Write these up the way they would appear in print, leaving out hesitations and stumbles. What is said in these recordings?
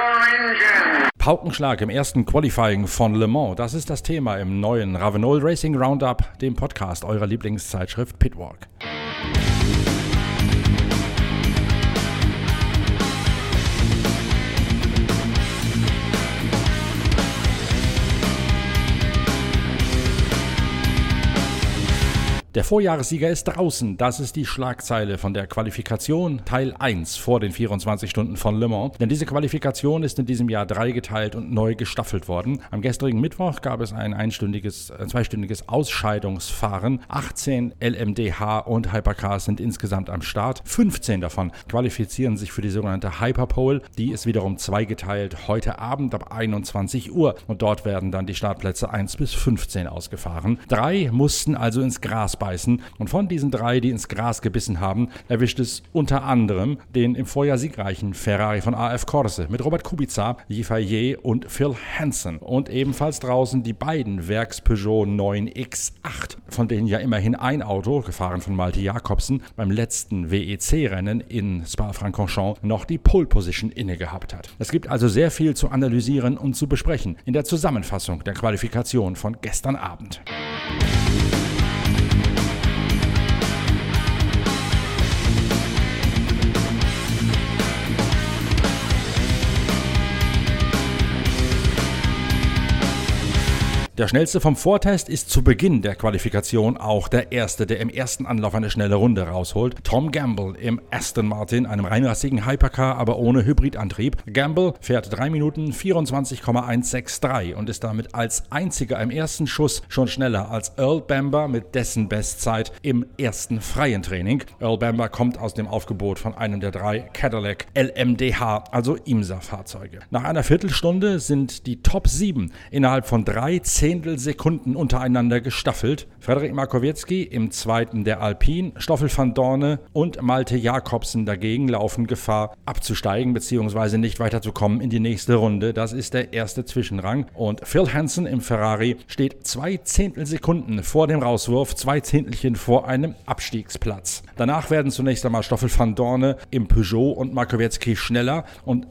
Paukenschlag im ersten Qualifying von Le Mans. Das ist das Thema im neuen Ravenol Racing Roundup, dem Podcast eurer Lieblingszeitschrift Pitwalk. Der Vorjahressieger ist draußen. Das ist die Schlagzeile von der Qualifikation Teil 1 vor den 24 Stunden von Le Mans. Denn diese Qualifikation ist in diesem Jahr dreigeteilt und neu gestaffelt worden. Am gestrigen Mittwoch gab es ein zweistündiges Ausscheidungsfahren. 18 LMDH und Hypercars sind insgesamt am Start. 15 davon qualifizieren sich für die sogenannte Hyperpole. Die ist wiederum zweigeteilt heute Abend ab 21 Uhr. Und dort werden dann die Startplätze 1 bis 15 ausgefahren. 3 mussten also ins Gras beißen. Und von diesen 3, die ins Gras gebissen haben, erwischt es unter anderem den im Vorjahr siegreichen Ferrari von AF Corse mit Robert Kubica, Yifei und Phil Hansen. Und ebenfalls draußen die beiden Werks-Peugeot 9X8, von denen ja immerhin ein Auto, gefahren von Malte Jakobsen, beim letzten WEC-Rennen in Spa-Francorchamps noch die Pole-Position inne gehabt hat. Es gibt also sehr viel zu analysieren und zu besprechen in der Zusammenfassung der Qualifikation von gestern Abend. Der schnellste vom Vortest ist zu Beginn der Qualifikation auch der Erste, der im ersten Anlauf eine schnelle Runde rausholt. Tom Gamble im Aston Martin, einem reinrassigen Hypercar, aber ohne Hybridantrieb. Gamble fährt 3 Minuten 24,163 und ist damit als einziger im ersten Schuss schon schneller als Earl Bamber mit dessen Bestzeit im ersten freien Training. Earl Bamber kommt aus dem Aufgebot von einem der 3 Cadillac LMDH, also IMSA-Fahrzeuge. Nach einer Viertelstunde sind die Top 7 innerhalb von 3 Zehntelsekunden untereinander gestaffelt. Frederik Markowiecki im zweiten der Alpine, Stoffel van Dorne und Malte Jakobsen dagegen laufen Gefahr abzusteigen bzw. nicht weiterzukommen in die nächste Runde. Das ist der erste Zwischenrang. Und Phil Hansen im Ferrari steht 2 Zehntelsekunden vor dem Rauswurf, 2 Zehntelchen vor einem Abstiegsplatz. Danach werden zunächst einmal Stoffel van Dorne im Peugeot und Markowiecki schneller und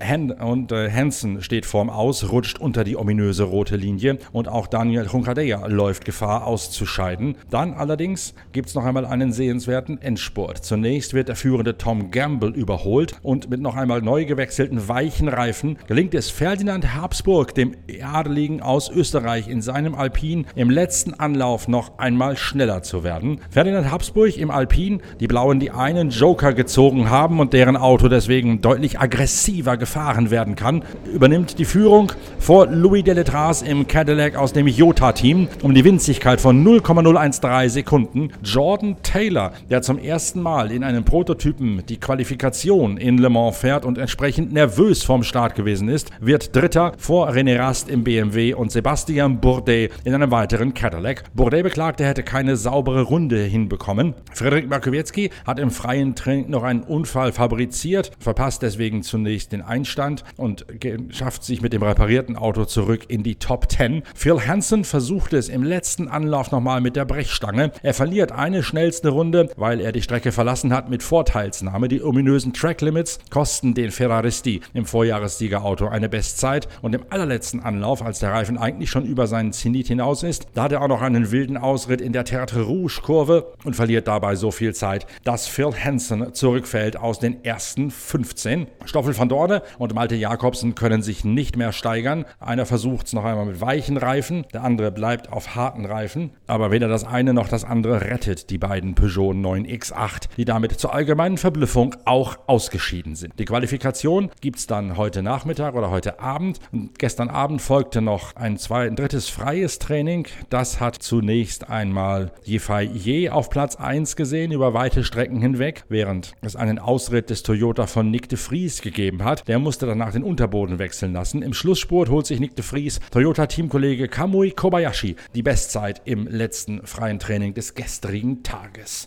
Hansen steht vorm Aus, rutscht unter die ominöse rote Linie und auch Daniel Juncadella läuft Gefahr auszuscheiden. Dann allerdings gibt es noch einmal einen sehenswerten Endspurt. Zunächst wird der führende Tom Gamble überholt und mit noch einmal neu gewechselten weichen Reifen gelingt es Ferdinand Habsburg, dem Adeligen aus Österreich, in seinem Alpine im letzten Anlauf noch einmal schneller zu werden. Ferdinand Habsburg im Alpine, die Blauen, die einen Joker gezogen haben und deren Auto deswegen deutlich aggressiver gefahren werden kann, übernimmt die Führung vor Louis Deletraz im Cadillac aus dem Jota-Team um die Winzigkeit von 0,013 Sekunden. Jordan Taylor, der zum ersten Mal in einem Prototypen die Qualifikation in Le Mans fährt und entsprechend nervös vorm Start gewesen ist, wird Dritter vor René Rast im BMW und Sébastien Bourdais in einem weiteren Cadillac. Bourdais beklagte, er hätte keine saubere Runde hinbekommen. Frederik Markowiecki hat im freien Training noch einen Unfall fabriziert, verpasst deswegen zunächst den Einstand und schafft sich mit dem reparierten Auto zurück in die Top 10. Phil Hansen versucht es im letzten Anlauf nochmal mit der Brechstange. Er verliert eine schnellste Runde, weil er die Strecke verlassen hat mit Vorteilsnahme. Die ominösen Track Limits kosten den Ferraristi im Vorjahressiegerauto eine Bestzeit. Und im allerletzten Anlauf, als der Reifen eigentlich schon über seinen Zenit hinaus ist, da hat er auch noch einen wilden Ausritt in der Tertre Rouge Kurve und verliert dabei so viel Zeit, dass Phil Hansen zurückfällt aus den ersten 15. Stoffel van Dorne und Malte Jakobsen können sich nicht mehr steigern. Einer versucht es noch einmal mit weichen Reifen, der andere bleibt auf harten Reifen, aber weder das eine noch das andere rettet die beiden Peugeot 9X8, die damit zur allgemeinen Verblüffung auch ausgeschieden sind. Die Qualifikation gibt es dann heute Nachmittag oder heute Abend. Und gestern Abend folgte noch ein drittes freies Training. Das hat zunächst einmal Yifei auf Platz 1 gesehen, über weite Strecken hinweg, während es einen Ausritt des Toyota von Nyck de Vries gegeben hat. Der musste danach den Unterboden wechseln lassen. Im Schlussspurt holt sich Nyck de Vries Toyota-Teamkollege Kamui Kobayashi die Bestzeit im letzten freien Training des gestrigen Tages.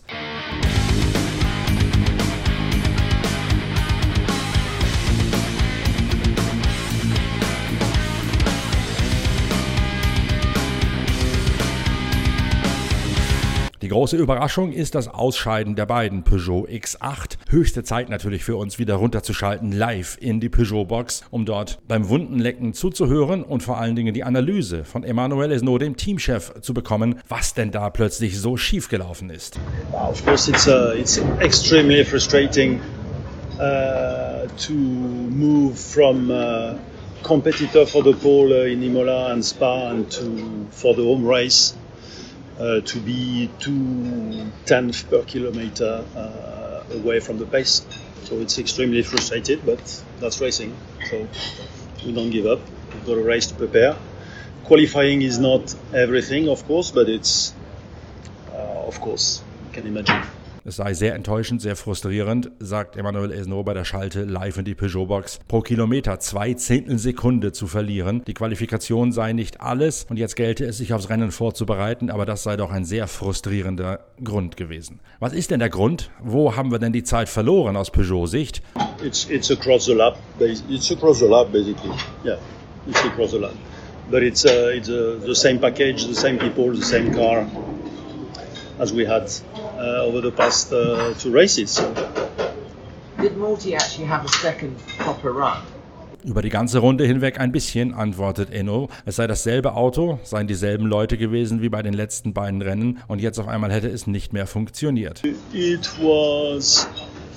Die große Überraschung ist das Ausscheiden der beiden Peugeot X8. Höchste Zeit natürlich für uns wieder runterzuschalten, live in die Peugeot-Box, um dort beim Wundenlecken zuzuhören und vor allen Dingen die Analyse von Emmanuel Esnault, dem Teamchef, zu bekommen, was denn da plötzlich so schiefgelaufen ist. Of course, it's extremely frustrating to move from competitor for the pole in Imola and Spa and for the home race to be 2/10 per kilometer away from the pace. So it's extremely frustrated, but that's racing. So we don't give up. We've got a race to prepare. Qualifying is not everything, of course, but it's, of course, you can imagine. Es sei sehr enttäuschend, sehr frustrierend, sagt Emmanuel Esnault bei der Schalte live in die Peugeot-Box. Pro Kilometer 2/10 Sekunde zu verlieren. Die Qualifikation sei nicht alles und jetzt gelte es, sich aufs Rennen vorzubereiten, aber das sei doch ein sehr frustrierender Grund gewesen. Was ist denn der Grund? Wo haben wir denn die Zeit verloren aus Peugeot-Sicht? It's across the lap. It's across the lap, basically. Yeah, it's across the lap. But it's the same package, the same people, the same car as we had over the past 2 races. Did Morty actually have a second proper run? Über die ganze Runde hinweg ein bisschen, antwortet Enno. Es sei dasselbe Auto, seien dieselben Leute gewesen wie bei den letzten beiden Rennen und jetzt auf einmal hätte es nicht mehr funktioniert. It was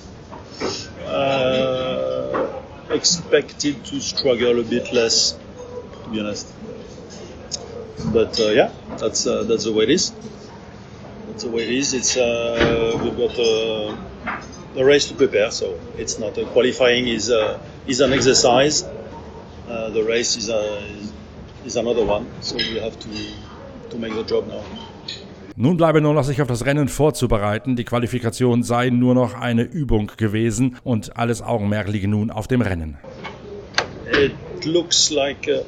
expected to struggle a bit less, to be honest. But yeah, that's the way it is. That's the way it is. It's we've got a race to prepare, so it's not qualifying is an exercise. The race is another one, so we have to make the job now. Nun bleibe nur noch, sich auf das Rennen vorzubereiten. Die Qualifikation sei nur noch eine Übung gewesen und alles Augenmerk liege nun auf dem Rennen. It looks like it.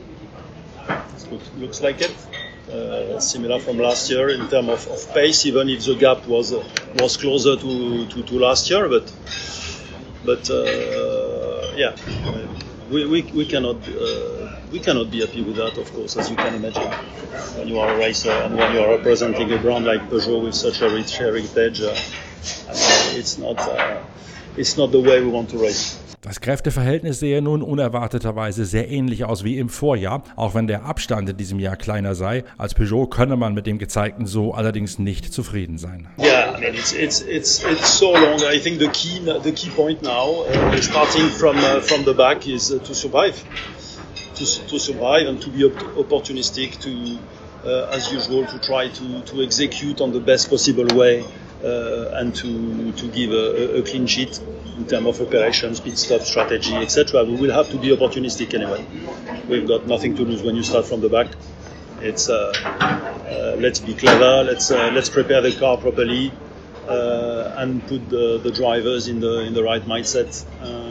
Similar from last year in terms of pace, even if the gap was closer to last year, but yeah, we cannot be happy with that, of course, as you can imagine. When you are a racer and when you are representing a brand like Peugeot with such a rich heritage, it's not the way we want to race. Das Kräfteverhältnis sehe nun unerwarteterweise sehr ähnlich aus wie im Vorjahr, auch wenn der Abstand in diesem Jahr kleiner sei. Als Peugeot könne man mit dem Gezeigten so allerdings nicht zufrieden sein. Yeah, I mean it's so long. I think the key point now, starting from the back, is to survive, to survive and to be opportunistic, to as usual to try to execute on the best possible way. And to give a clean sheet in terms of operations, pit stop strategy, etc. We will have to be opportunistic anyway. We've got nothing to lose when you start from the back. It's let's be clever. Let's prepare the car properly and put the drivers in the right mindset.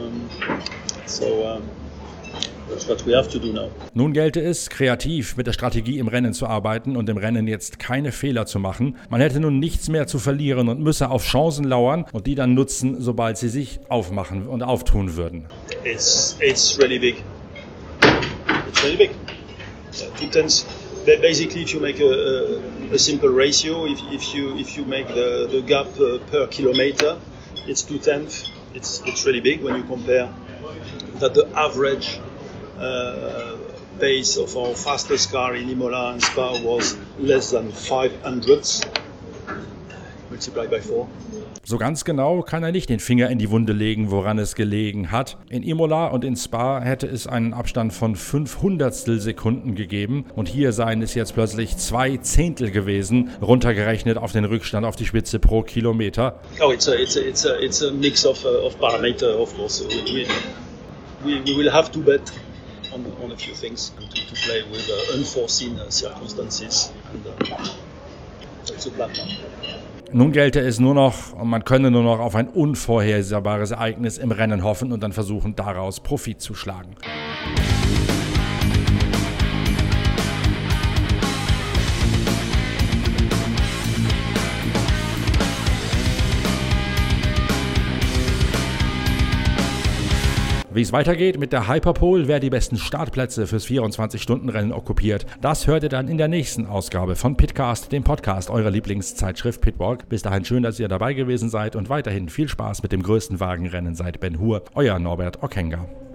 That's what we have to do now. Nun gelte es, kreativ mit der Strategie im Rennen zu arbeiten und im Rennen jetzt keine Fehler zu machen. Man hätte nun nichts mehr zu verlieren und müsse auf Chancen lauern und die dann nutzen, sobald sie sich aufmachen und auftun würden. It's really big. It's really big. 2/10. Basically, if you make a simple ratio, if you make the gap per kilometer, it's 2/10. It's really big when you compare that the average pace of our fastest car in Imola and Spa was less than 500 multiplied by 4. So ganz genau kann er nicht den Finger in die Wunde legen, woran es gelegen hat. In Imola und in Spa hätte es einen Abstand von 500 Sekunden gegeben und hier seien es jetzt plötzlich 2/10 gewesen, runtergerechnet auf den Rückstand auf die Spitze pro Kilometer. Oh, it's a mix of parameters, of course. We will have to bet on a few things and to play with unforeseen circumstances. And that's the plan now. Nun gelte es nur noch, und man könne nur noch auf ein unvorhersehbares Ereignis im Rennen hoffen und dann versuchen, daraus Profit zu schlagen. Wie es weitergeht mit der Hyperpole, wer die besten Startplätze fürs 24-Stunden-Rennen okkupiert, das hört ihr dann in der nächsten Ausgabe von Pitcast, dem Podcast eurer Lieblingszeitschrift Pitwalk. Bis dahin schön, dass ihr dabei gewesen seid und weiterhin viel Spaß mit dem größten Wagenrennen seit Ben Hur. Euer Norbert Ockenga.